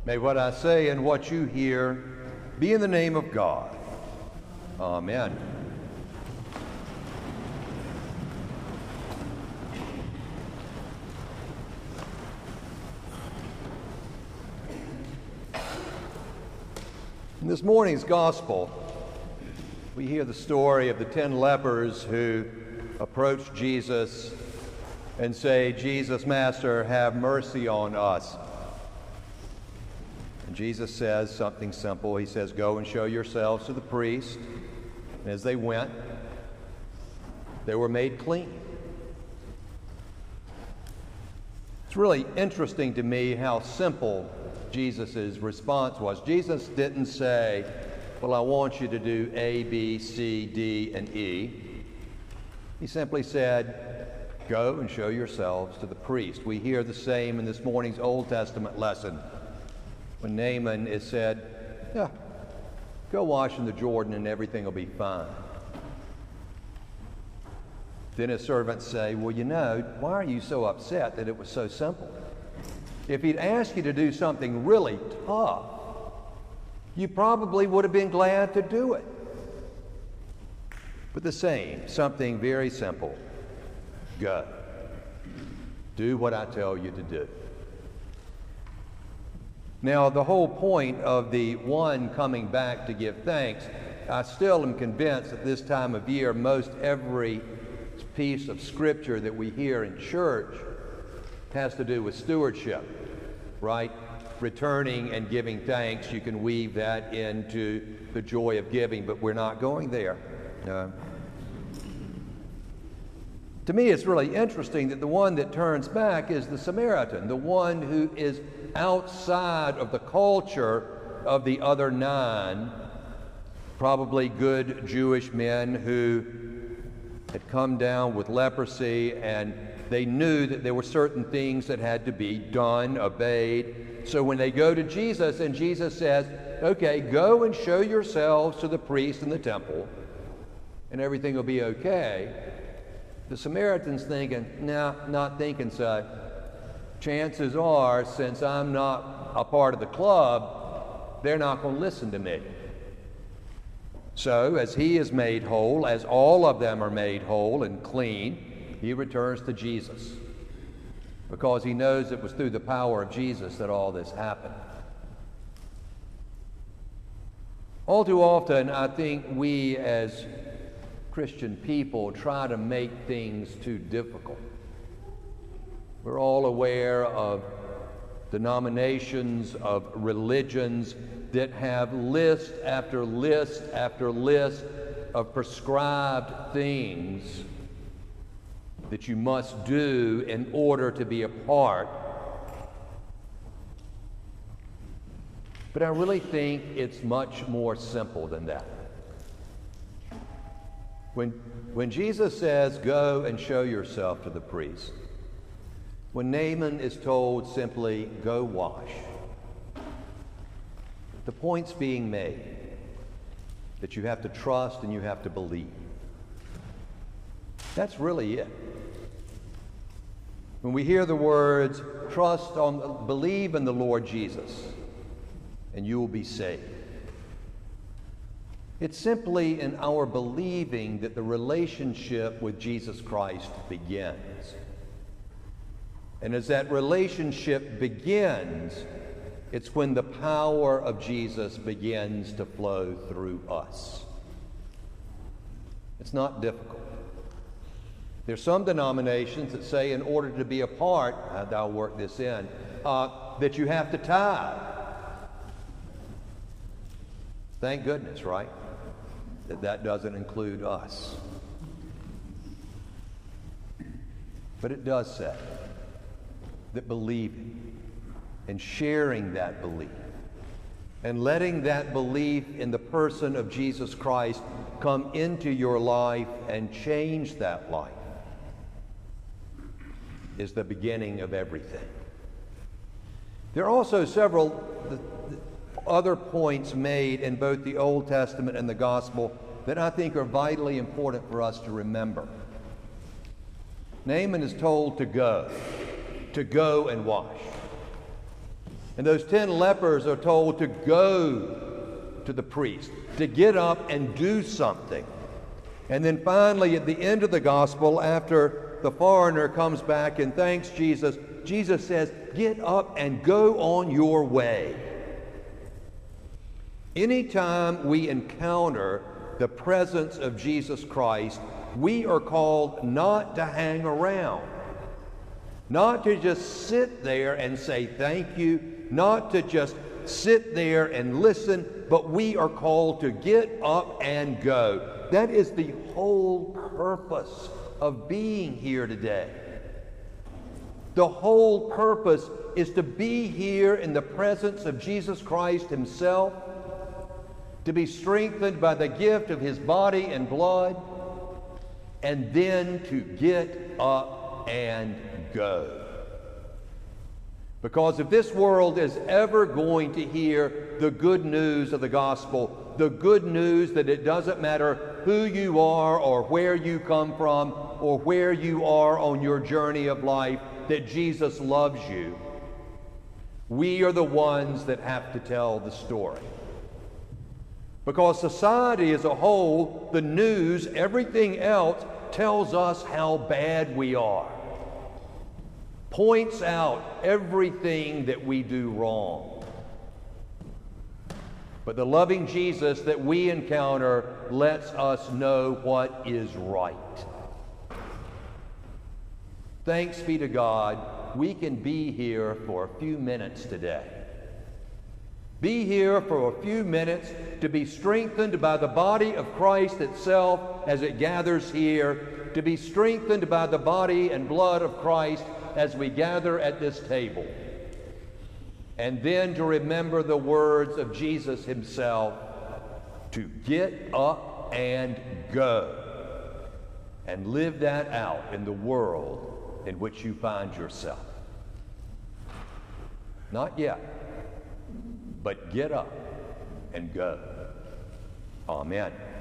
May what I say and what you hear be in the name of God. Amen. In this morning's gospel, we hear the story of the 10 lepers who approach Jesus and say, "Jesus, Master, have mercy on us." And Jesus says something simple. He says, "Go and show yourselves to the priest." And as they went, they were made clean. It's really interesting to me how simple Jesus' response was. Jesus didn't say, "Well, I want you to do A, B, C, D, and E." He simply said, "Go and show yourselves to the priest." We hear the same in this morning's Old Testament lesson when Naaman is said, "Yeah, go wash in the Jordan and everything will be fine." Then his servants say, "Well, why are you so upset that it was so simple? If he'd asked you to do something really tough, you probably would have been glad to do it." But the same, something very simple. Go. Do what I tell you to do. Now, the whole point of the one coming back to give thanks, I still am convinced at this time of year, most every piece of scripture that we hear in church has to do with stewardship, right? Returning and giving thanks, you can weave that into the joy of giving, but we're not going there. To me, it's really interesting that the one that turns back is the Samaritan, the one who is outside of the culture of the other 9, probably good Jewish men who had come down with leprosy, and they knew that there were certain things that had to be done, obeyed. So when they go to Jesus, and Jesus says, "Okay, go and show yourselves to the priest in the temple, and everything will be okay," the Samaritan's thinking, "No, not thinking so. Chances are, since I'm not a part of the club, they're not going to listen to me." So, as he is made whole, as all of them are made whole and clean, he returns to Jesus, because he knows it was through the power of Jesus that all this happened. All too often, I think we as Christian people try to make things too difficult. We're all aware of denominations, of religions that have list after list after list of prescribed things that you must do in order to be a part. But I really think it's much more simple than that. When Jesus says, "Go and show yourself to the priest," when Naaman is told simply, "Go wash," the point's being made that you have to trust and you have to believe. That's really it. When we hear the words, believe in the Lord Jesus, and you will be saved, it's simply in our believing that the relationship with Jesus Christ begins. And as that relationship begins, it's when the power of Jesus begins to flow through us. It's not difficult. There's some denominations that say in order to be a part, I'll work this in, that you have to tithe. Thank goodness, right? That doesn't include us. But it does say that believing and sharing that belief and letting that belief in the person of Jesus Christ come into your life and change that life is the beginning of everything. There are also several other points made in both the Old Testament and the Gospel that I think are vitally important for us to remember. Naaman is told to go and wash. And those 10 lepers are told to go to the priest, to get up and do something. And then finally, at the end of the gospel, after the foreigner comes back and thanks Jesus, Jesus says, get up and go on your way. Anytime we encounter the presence of Jesus Christ, we are called not to hang around, not to just sit there and say thank you, not to just sit there and listen, but we are called to get up and go. That is the whole purpose of being here today. The whole purpose is to be here in the presence of Jesus Christ himself, to be strengthened by the gift of his body and blood, and then to get up and go. Because if this world is ever going to hear the good news of the gospel, the good news that it doesn't matter who you are or where you come from or where you are on your journey of life, that Jesus loves you, we are the ones that have to tell the story. Because society as a whole, the news, everything else tells us how bad we are, points out everything that we do wrong. But the loving Jesus that we encounter lets us know what is right. Thanks be to God, we can be here for a few minutes today. Be here for a few minutes to be strengthened by the body of Christ itself as it gathers here, to be strengthened by the body and blood of Christ as we gather at this table. And then to remember the words of Jesus himself, to get up and go and live that out in the world in which you find yourself. Not yet, but get up and go. Amen.